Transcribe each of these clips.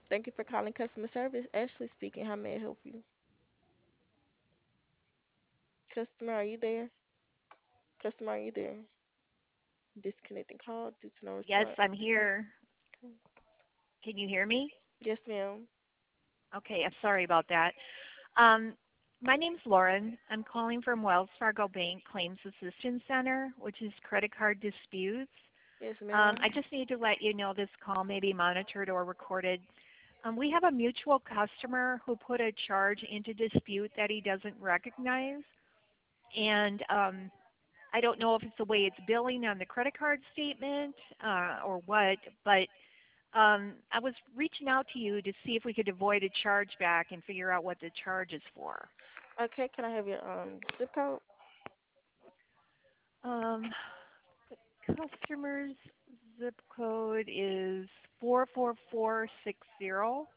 Thank you for calling customer service. Ashley speaking. How may I help you? Customer, are you there? Customer, are you there? Disconnecting call due to no Yes, response. I'm here. Can you hear me? Yes, ma'am. Okay, I'm sorry about that. Um, my name's Lauren. I'm calling from Wells Fargo Bank Claims Assistance Center, which is credit card disputes. Yes, ma'am. I just need to let you know this call may be monitored or recorded. We have a mutual customer who put a charge into dispute that he doesn't recognize, and I don't know if it's the way it's billing on the credit card statement or what, but I was reaching out to you to see if we could avoid a chargeback and figure out what the charge is for. Okay, can I have your zip code? Um, the customer's zip code is 44460.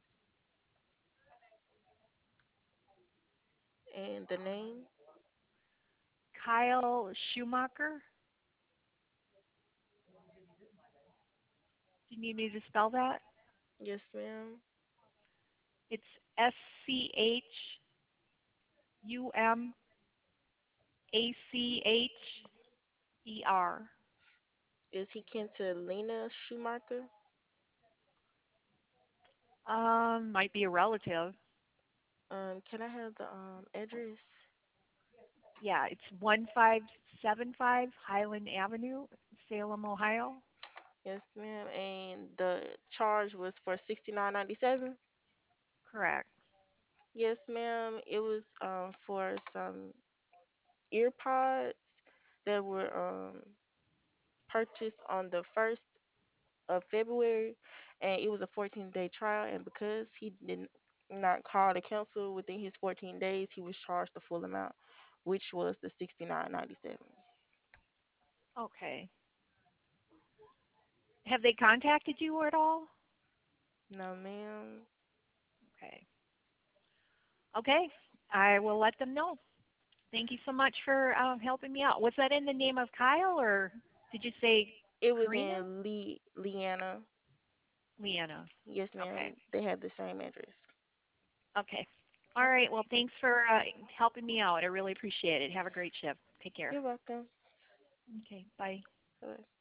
And the name? Kyle Schumacher. Do you need me to spell that? Yes, ma'am. It's Schumacher. Is he kin to Lena Schumacher? Might be a relative. Can I have the address? Yeah, it's 1575 Highland Avenue, Salem, Ohio. Yes, ma'am. And the charge was for 69.97. Correct. Yes, ma'am. It was for some earpods that were purchased on the 1st of February, and it was a 14-day trial. And because he did not call the council within his 14 days, he was charged the full amount, which was the 69.97. Okay. Have they contacted you at all? No, ma'am. Okay. Okay. I will let them know. Thank you so much for helping me out. Was that in the name of Kyle or did you say It was Karina? in Leanna. Leanna. Yes, Okay. ma'am. They had the same address. Okay. All Okay. right. Well, thanks for helping me out. I really appreciate it. Have a great shift. Take care. You're welcome. Okay. Bye. Bye.